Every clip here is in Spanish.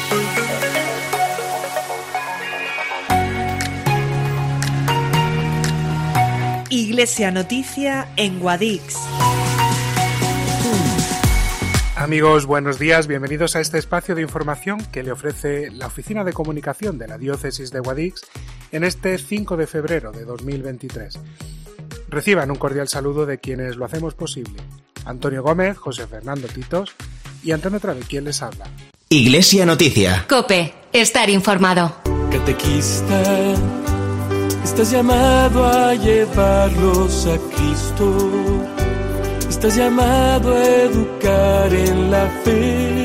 Iglesia Noticia en Guadix. Amigos, buenos días, bienvenidos a este espacio de información que le ofrece la Oficina de Comunicación de la Diócesis de Guadix en este 5 de febrero de 2023. Reciban un cordial saludo de quienes lo hacemos posible: Antonio Gómez, José Fernando Titos y Antonio Trave, quien les habla. Iglesia Noticia. COPE, estar informado. Catequista, estás llamado a llevarlos a Cristo. Estás llamado a educar en la fe.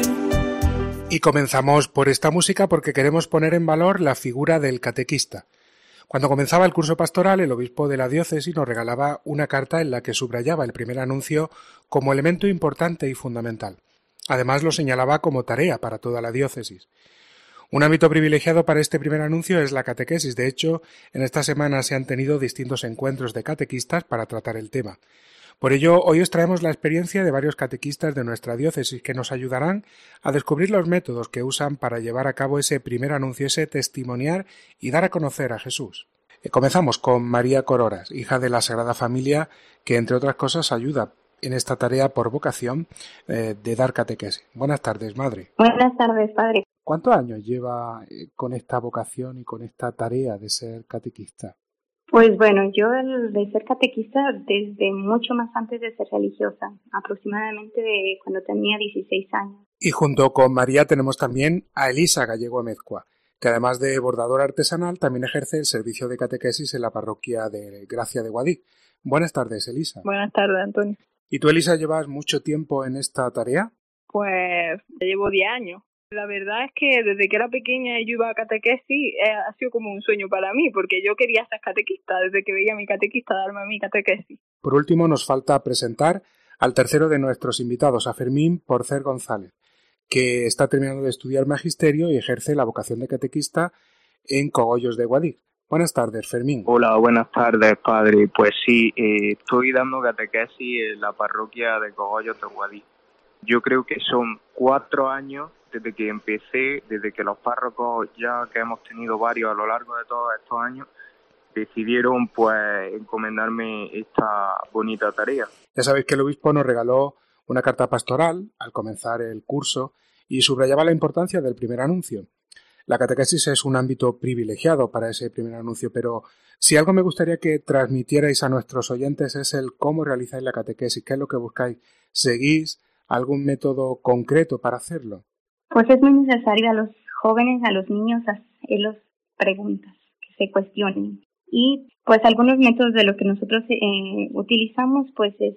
Y comenzamos por esta música porque queremos poner en valor la figura del catequista. Cuando comenzaba el curso pastoral, el obispo de la diócesis nos regalaba una carta en la que subrayaba el primer anuncio como elemento importante y fundamental. Además, lo señalaba como tarea para toda la diócesis. Un ámbito privilegiado para este primer anuncio es la catequesis. De hecho, en esta semana se han tenido distintos encuentros de catequistas para tratar el tema. Por ello, hoy os traemos la experiencia de varios catequistas de nuestra diócesis que nos ayudarán a descubrir los métodos que usan para llevar a cabo ese primer anuncio, ese testimoniar y dar a conocer a Jesús. Comenzamos con María Cororas, hija de la Sagrada Familia, que entre otras cosas ayuda en esta tarea por vocación de dar catequesis. Buenas tardes, madre. Buenas tardes, padre. ¿Cuántos años lleva con esta vocación y con esta tarea de ser catequista? Pues bueno, yo de ser catequista desde mucho más antes de ser religiosa, aproximadamente de cuando tenía 16 años. Y junto con María tenemos también a Elisa Gallego Amezcua, que además de bordadora artesanal también ejerce el servicio de catequesis en la parroquia de Gracia de Guadix. Buenas tardes, Elisa. Buenas tardes, Antonio. ¿Y tú, Elisa, llevas mucho tiempo en esta tarea? Pues llevo 10 años. La verdad es que desde que era pequeña y yo iba a catequesis ha sido como un sueño para mí, porque yo quería ser catequista desde que veía a mi catequista darme a mi catequesis. Por último, nos falta presentar al tercero de nuestros invitados, a Fermín Porcer González, que está terminando de estudiar magisterio y ejerce la vocación de catequista en Cogollos de Guadix. Buenas tardes, Fermín. Hola, buenas tardes, padre. Pues sí, estoy dando catequesis en la parroquia de Cogollos de Guadix. Yo creo que son 4 años desde que empecé, desde que los párrocos, ya que hemos tenido varios a lo largo de todos estos años, decidieron pues encomendarme esta bonita tarea. Ya sabéis que el obispo nos regaló una carta pastoral al comenzar el curso y subrayaba la importancia del primer anuncio. La catequesis es un ámbito privilegiado para ese primer anuncio, pero si algo me gustaría que transmitierais a nuestros oyentes es el cómo realizáis la catequesis, qué es lo que buscáis. ¿Seguís algún método concreto para hacerlo? Pues es muy necesario a los jóvenes, a los niños, hacerlos preguntas, que se cuestionen. Y pues algunos métodos de los que nosotros utilizamos pues es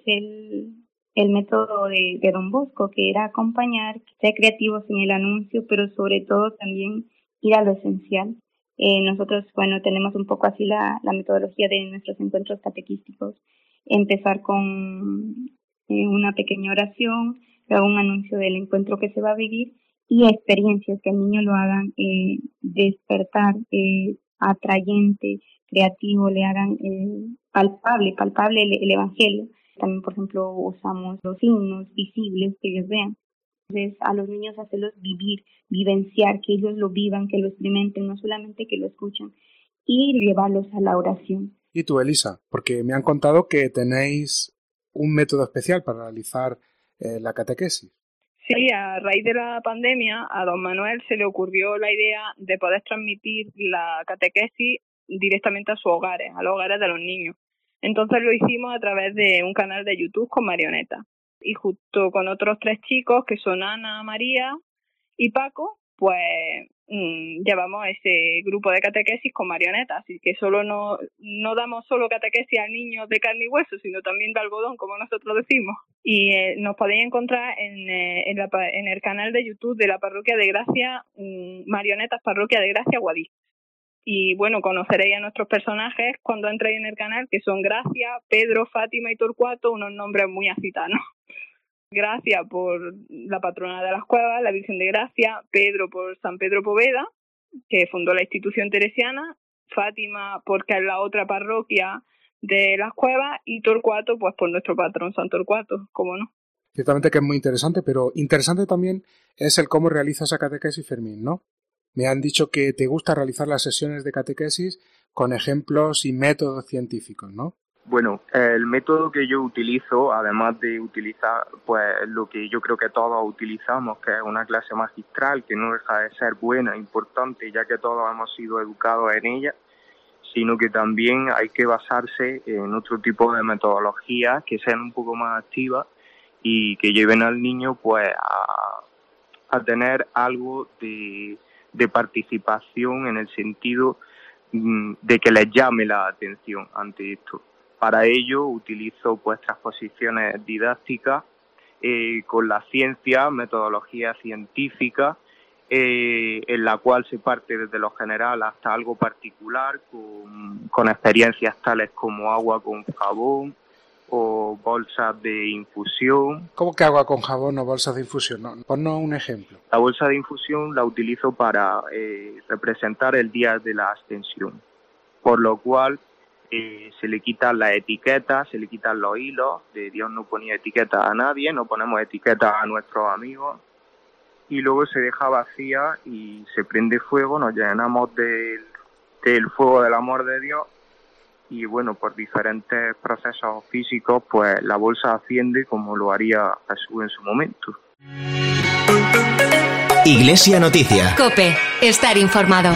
el método de Don Bosco, que era acompañar, ser creativos en el anuncio, pero sobre todo también ir a lo esencial. Nosotros, bueno, tenemos un poco así la metodología de nuestros encuentros catequísticos. Empezar con una pequeña oración, luego un anuncio del encuentro que se va a vivir y experiencias que al niño lo hagan despertar, atrayente, creativo, le hagan palpable el evangelio. También, por ejemplo, usamos los signos visibles que ellos vean. Entonces, a los niños hacerlos vivir, vivenciar, que ellos lo vivan, que lo experimenten, no solamente que lo escuchen, y llevarlos a la oración. ¿Y tú, Elisa? Porque me han contado que tenéis un método especial para realizar la catequesis. Sí, a raíz de la pandemia, a don Manuel se le ocurrió la idea de poder transmitir la catequesis directamente a sus hogares, a los hogares de los niños. Entonces lo hicimos a través de un canal de YouTube con marionetas. Y junto con otros 3 chicos, que son Ana, María y Paco, pues llevamos ese grupo de catequesis con marionetas. Así que no damos solo catequesis a niños de carne y hueso, sino también de algodón, como nosotros decimos. Y nos podéis encontrar en el canal de YouTube de la Parroquia de Gracia, Marionetas Parroquia de Gracia Guadix. Y bueno, conoceréis a nuestros personajes cuando entréis en el canal, que son Gracia, Pedro, Fátima y Torcuato, unos nombres muy acitanos. Gracia por la patrona de las cuevas, la Virgen de Gracia, Pedro por San Pedro Poveda, que fundó la institución teresiana, Fátima porque es la otra parroquia de las cuevas y Torcuato pues por nuestro patrón San Torcuato, cómo no. Ciertamente que es muy interesante, pero interesante también es el cómo realiza esa catequesis, Fermín, ¿no? Me han dicho que te gusta realizar las sesiones de catequesis con ejemplos y métodos científicos, ¿no? Bueno, el método que yo utilizo, además de utilizar pues lo que yo creo que todos utilizamos, que es una clase magistral, que no deja de ser buena, importante, ya que todos hemos sido educados en ella, sino que también hay que basarse en otro tipo de metodologías que sean un poco más activas y que lleven al niño pues a tener algo de participación, en el sentido de que les llame la atención ante esto. Para ello utilizo pues transposiciones didácticas con la ciencia, metodología científica, en la cual se parte desde lo general hasta algo particular, con experiencias tales como agua con jabón o bolsas de infusión. ¿Cómo que agua con jabón o bolsas de infusión? No, ponnos un ejemplo. La bolsa de infusión la utilizo para representar el día de la Ascensión, por lo cual se le quitan las etiquetas, se le quitan los hilos. De Dios no ponía etiquetas a nadie, no ponemos etiquetas a nuestros amigos, y luego se deja vacía y se prende fuego, nos llenamos del fuego del amor de Dios, y bueno, por diferentes procesos físicos, pues la bolsa asciende como lo haría Jesús en su momento. Iglesia Noticia. COPE. Estar informado.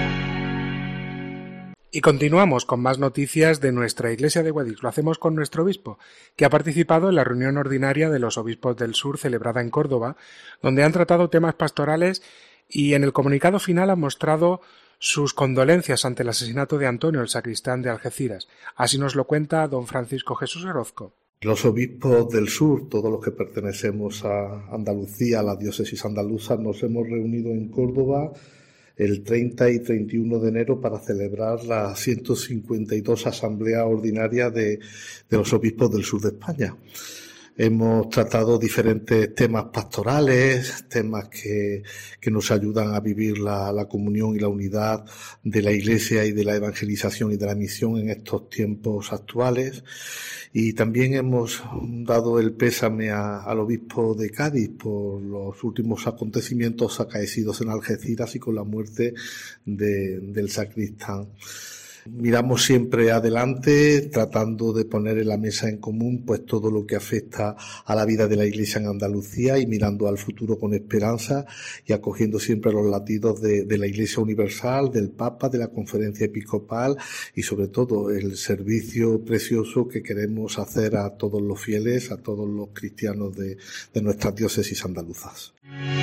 Y continuamos con más noticias de nuestra Iglesia de Guadix. Lo hacemos con nuestro obispo, que ha participado en la reunión ordinaria de los obispos del sur celebrada en Córdoba, donde han tratado temas pastorales y en el comunicado final han mostrado sus condolencias ante el asesinato de Antonio, el sacristán de Algeciras. Así nos lo cuenta don Francisco Jesús Orozco. Los obispos del sur, todos los que pertenecemos a Andalucía, a la diócesis andaluza, nos hemos reunido en Córdoba el 30 y 31 de enero para celebrar la 152 Asamblea Ordinaria de los Obispos del Sur de España. Hemos tratado diferentes temas pastorales, temas que nos ayudan a vivir la comunión y la unidad de la Iglesia y de la evangelización y de la misión en estos tiempos actuales. Y también hemos dado el pésame al obispo de Cádiz por los últimos acontecimientos acaecidos en Algeciras y con la muerte del sacristán. Miramos siempre adelante, tratando de poner en la mesa en común pues todo lo que afecta a la vida de la Iglesia en Andalucía y mirando al futuro con esperanza y acogiendo siempre los latidos de la Iglesia Universal, del Papa, de la Conferencia Episcopal y sobre todo el servicio precioso que queremos hacer a todos los fieles, a todos los cristianos de nuestras diócesis andaluzas.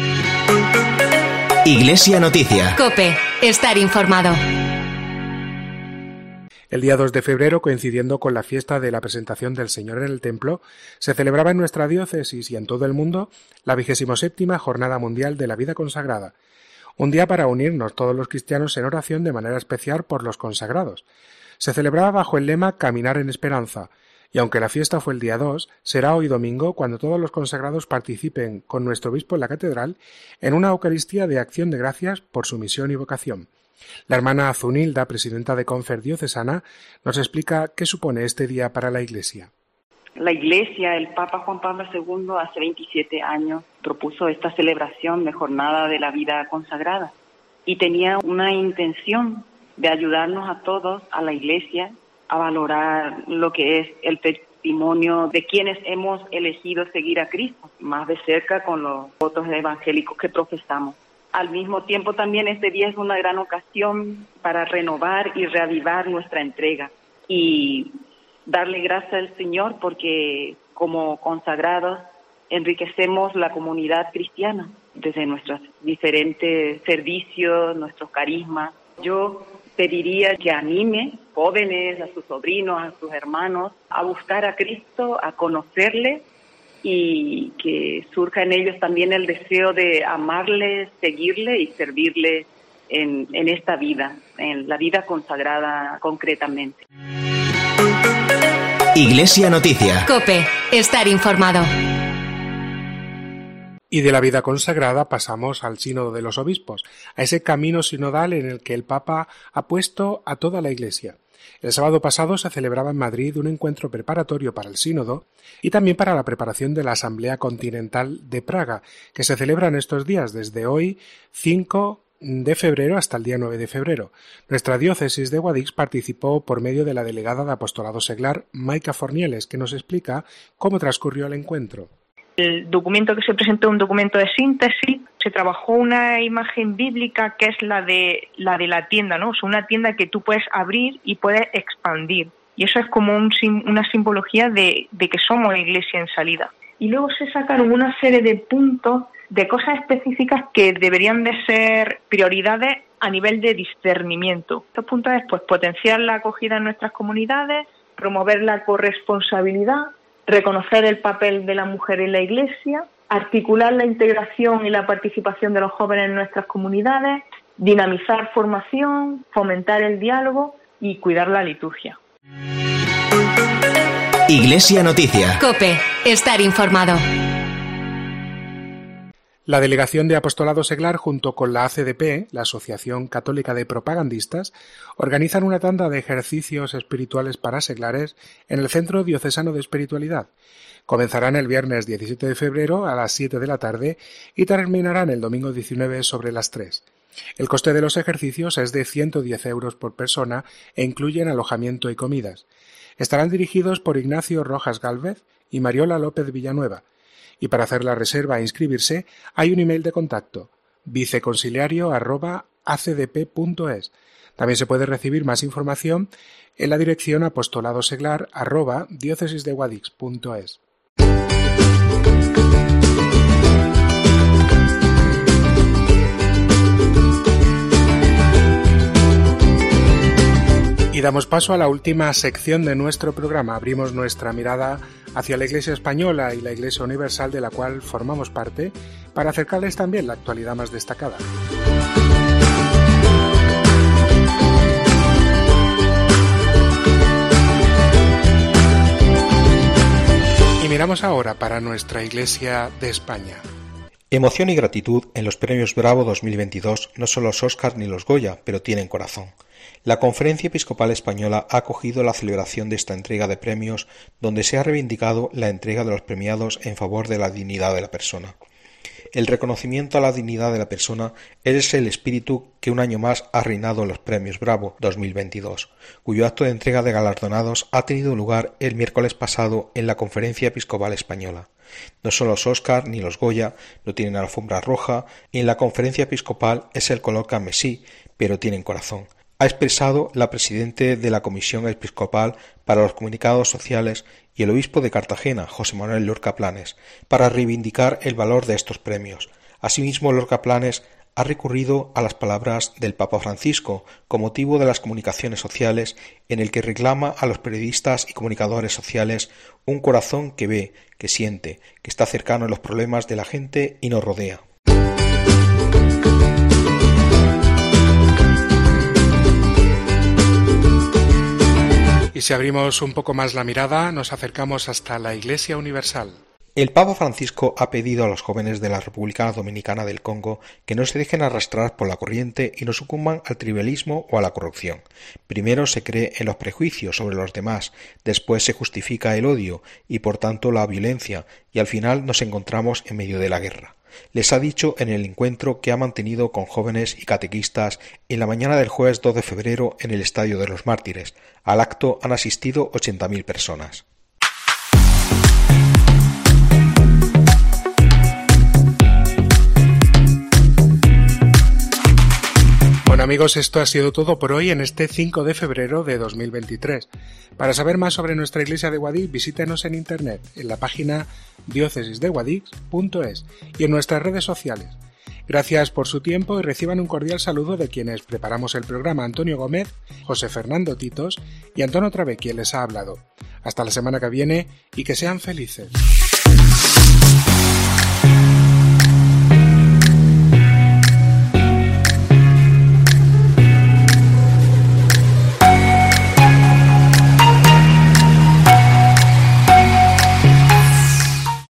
Iglesia Noticia. COPE. Estar informado. El día 2 de febrero, coincidiendo con la fiesta de la presentación del Señor en el Templo, se celebraba en nuestra diócesis y en todo el mundo la 27ª Jornada Mundial de la Vida Consagrada, un día para unirnos todos los cristianos en oración de manera especial por los consagrados. Se celebraba bajo el lema Caminar en Esperanza, y aunque la fiesta fue el día 2, será hoy domingo cuando todos los consagrados participen con nuestro obispo en la catedral en una Eucaristía de acción de gracias por su misión y vocación. La hermana Zunilda, presidenta de Confer Diocesana, nos explica qué supone este día para la Iglesia. La Iglesia, el Papa Juan Pablo II, hace 27 años propuso esta celebración de Jornada de la Vida Consagrada y tenía una intención de ayudarnos a todos, a la Iglesia, a valorar lo que es el testimonio de quienes hemos elegido seguir a Cristo, más de cerca con los votos evangélicos que profesamos. Al mismo tiempo también este día es una gran ocasión para renovar y reavivar nuestra entrega y darle gracias al Señor porque como consagrados enriquecemos la comunidad cristiana desde nuestros diferentes servicios, nuestros carismas. Yo pediría que anime jóvenes, a sus sobrinos, a sus hermanos a buscar a Cristo, a conocerle y que surja en ellos también el deseo de amarle, seguirle y servirle en esta vida, en la vida consagrada concretamente. Iglesia Noticia. COPE. Estar informado. Y de la vida consagrada pasamos al Sínodo de los Obispos, a ese camino sinodal en el que el Papa ha puesto a toda la Iglesia. El sábado pasado se celebraba en Madrid un encuentro preparatorio para el Sínodo y también para la preparación de la Asamblea Continental de Praga, que se celebra en estos días, desde hoy 5 de febrero hasta el día 9 de febrero. Nuestra diócesis de Guadix participó por medio de la delegada de Apostolado Seglar, Maica Fornieles, que nos explica cómo transcurrió el encuentro. El documento que se presentó es un documento de síntesis. Se trabajó una imagen bíblica que es la de la tienda, ¿no? O sea, una tienda que tú puedes abrir y puedes expandir. Y eso es como una simbología de que somos iglesia en salida. Y luego se sacaron una serie de puntos de cosas específicas que deberían de ser prioridades a nivel de discernimiento. Estos puntos es pues potenciar la acogida en nuestras comunidades, promover la corresponsabilidad, reconocer el papel de la mujer en la Iglesia, articular la integración y la participación de los jóvenes en nuestras comunidades, dinamizar formación, fomentar el diálogo y cuidar la liturgia. Iglesia Noticia. COPE. Estar informado. La Delegación de Apostolado Seglar, junto con la ACDP, la Asociación Católica de Propagandistas, organizan una tanda de ejercicios espirituales para seglares en el Centro Diocesano de Espiritualidad. Comenzarán el viernes 17 de febrero a las 7 de la tarde y terminarán el domingo 19 sobre las 3. El coste de los ejercicios es de 110 euros por persona e incluyen alojamiento y comidas. Estarán dirigidos por Ignacio Rojas Gálvez y Mariola López Villanueva. Y para hacer la reserva e inscribirse hay un email de contacto, viceconsiliario@acdp.es. También se puede recibir más información en la dirección apostoladoseglar@diocesisdeguadix.es. Y damos paso a la última sección de nuestro programa. Abrimos nuestra mirada hacia la Iglesia española y la Iglesia universal de la cual formamos parte, para acercarles también la actualidad más destacada. Y miramos ahora para nuestra Iglesia de España. Emoción y gratitud en los Premios Bravo 2022, no son los Óscar ni los Goya, pero tienen corazón. La Conferencia Episcopal Española ha acogido la celebración de esta entrega de premios, donde se ha reivindicado la entrega de los premiados en favor de la dignidad de la persona. El reconocimiento a la dignidad de la persona es el espíritu que un año más ha reinado en los Premios Bravo 2022, cuyo acto de entrega de galardonados ha tenido lugar el miércoles pasado en la Conferencia Episcopal Española. No son los Óscar ni los Goya, no tienen alfombra roja, y en la Conferencia Episcopal es el color carmesí, pero tienen corazón. Ha expresado la presidente de la Comisión Episcopal para los Comunicados Sociales y el obispo de Cartagena, José Manuel Lorca Planes, para reivindicar el valor de estos premios. Asimismo, Lorca Planes ha recurrido a las palabras del Papa Francisco con motivo de las comunicaciones sociales, en el que reclama a los periodistas y comunicadores sociales un corazón que ve, que siente, que está cercano a los problemas de la gente y nos rodea. Y si abrimos un poco más la mirada, nos acercamos hasta la Iglesia Universal. El Papa Francisco ha pedido a los jóvenes de la República Dominicana del Congo que no se dejen arrastrar por la corriente y no sucumban al trivialismo o a la corrupción. Primero se cree en los prejuicios sobre los demás, después se justifica el odio y por tanto la violencia, y al final nos encontramos en medio de la guerra. Les ha dicho en el encuentro que ha mantenido con jóvenes y catequistas en la mañana del jueves 2 de febrero en el Estadio de los Mártires. Al acto han asistido 80.000 personas. Bueno amigos, esto ha sido todo por hoy en este 5 de febrero de 2023. Para saber más sobre nuestra Iglesia de Guadix, visítenos en internet, en la página diocesisdeguadix.es y en nuestras redes sociales. Gracias por su tiempo y reciban un cordial saludo de quienes preparamos el programa: Antonio Gómez, José Fernando Titos y Antón Otrave, quien les ha hablado. Hasta la semana que viene y que sean felices.